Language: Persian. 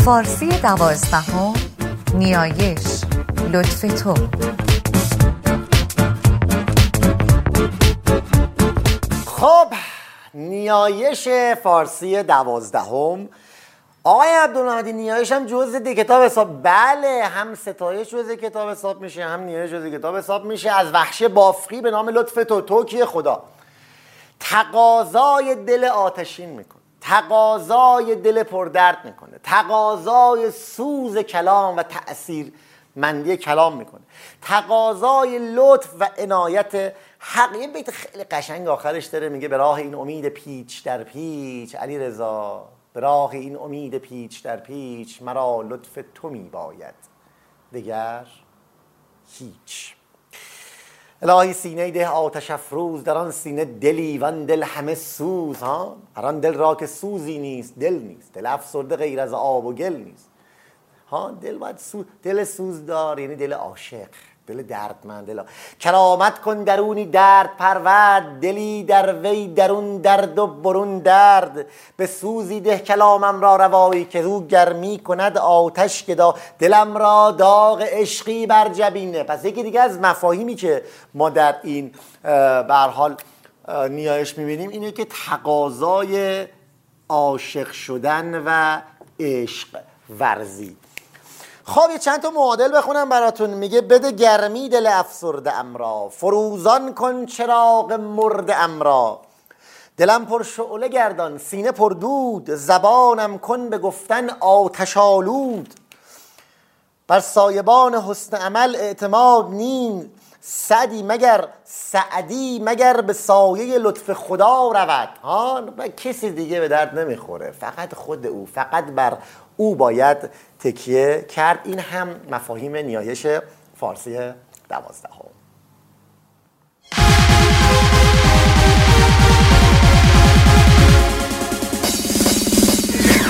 فارسی 12 نیایش لطف تو. خب نیایش فارسی 12. آقای عبدالحمدی نیایش هم جزء کتاب حساب. بله، هم ستایش جزء کتاب حساب میشه، هم نیایش جزء کتاب حساب میشه. از وحش بافقی به نام لطف تو. تو کیه؟ خدا. تقاضای دل آتشین میکنه، تقاضای دل پردرد میکنه، تقاضای سوز کلام و تأثیر مندی کلام میکنه، تقاضای لطف و عنایت حق. یه بیت خیلی قشنگ آخرش داره، میگه به راه این امید پیچ در پیچ علی رضا، به راه این امید پیچ در پیچ مرا لطف تو میباید دگر هیچ. الهی سینه ده آتش افروز، در آن سینه دلی وان دل همه سوز. هر آن دل را که سوزی نیست دل نیست، دل افسرده غیر از آب و گل نیست. دل باید دل سوزدار، یعنی دل عاشق، دل دردمند. کرامت کن درونی درد پرورد، دلی در وی درون درد و برون درد. به سوزی ده کلامم را روایی، که رو گرمی کند آتش گدا. دلم را داغ عشقی بر جبینه. پس یکی دیگه از مفاهیمی که ما در این به هر حال نیایش میبینیم اینه که تقاضای عاشق شدن و عشق ورزی. خب یه چند تا معادل بخونم براتون. میگه بده گرمی دل افسرده ام را، فروزان کن چراغ مرده ام را. دلم پر شعله گردان سینه پر دود، زبانم کن به گفتن آتش آلود. بر سایبان حسن عمل اعتماد نیم، سعدی مگر به سایه لطف خدا رود. کسی دیگه به درد نمیخوره، فقط خود او، فقط بر او باید تکیه کرد. این هم مفاهیم نیایش فارسی 12.